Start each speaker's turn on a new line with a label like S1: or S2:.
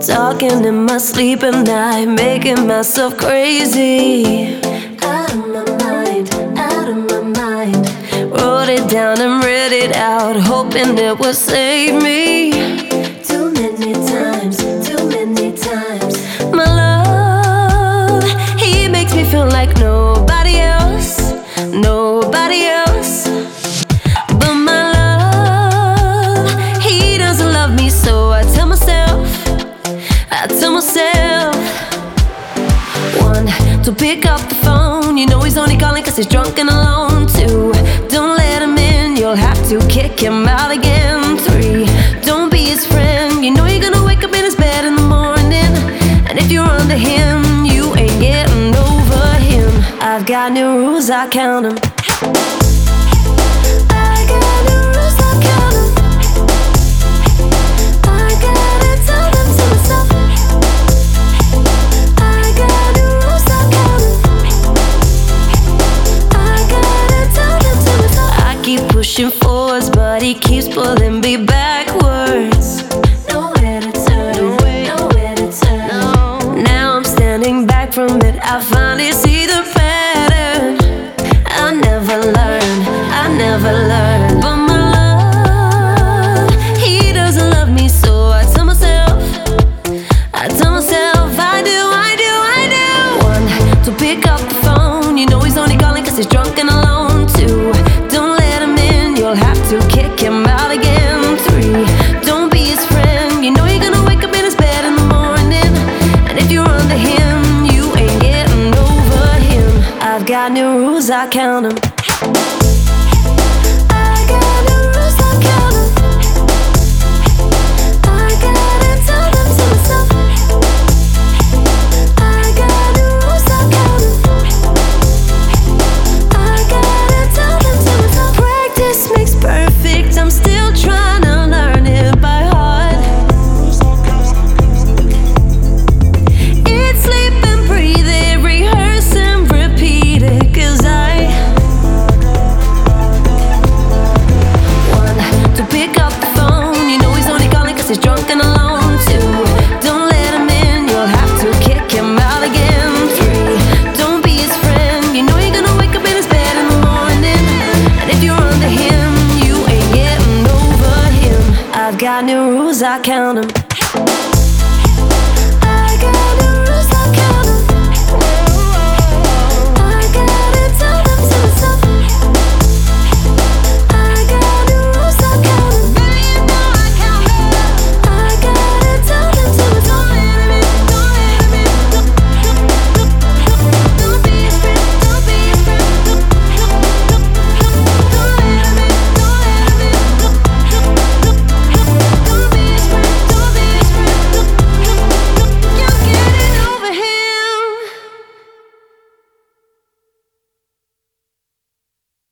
S1: Talking in my sleep at night, making myself crazy. Out of my mind, out of my mind. Wrote it down and read it out, hoping it would save me. Too many times, too many times. My love, he makes me feel like nobody else, nobody else. But my love, he doesn't love me, so I tell myself, one, to pick up the phone. You know he's only calling cause he's drunk and alone. Two, don't let him in, you'll have to kick him out again. Three, don't be his friend. You know you're gonna wake up in his bed in the morning, and if you're under him, you ain't getting over him. I've got new rules, I count them. Pushing forwards, but he keeps pulling me backwards. Nowhere to turn, nowhere to turn. No. Now I'm standing back from it, I finally see the pattern. I never learn. But my love, he doesn't love me, so I tell myself, I do. One, to pick up the phone. You know he's only calling cause he's drunk and alone. Two, you'll have to kick him out again. Three, don't be his friend. You know you're gonna wake up in his bed in the morning, and if you're under him, you ain't getting over him. I've got new rules, I count them. He's drunk and alone. Two, don't let him in, you'll have to kick him out again. Three, don't be his friend. You know you're gonna wake up in his bed in the morning, and if you're under him, you ain't getting over him. I've got new rules, I count them.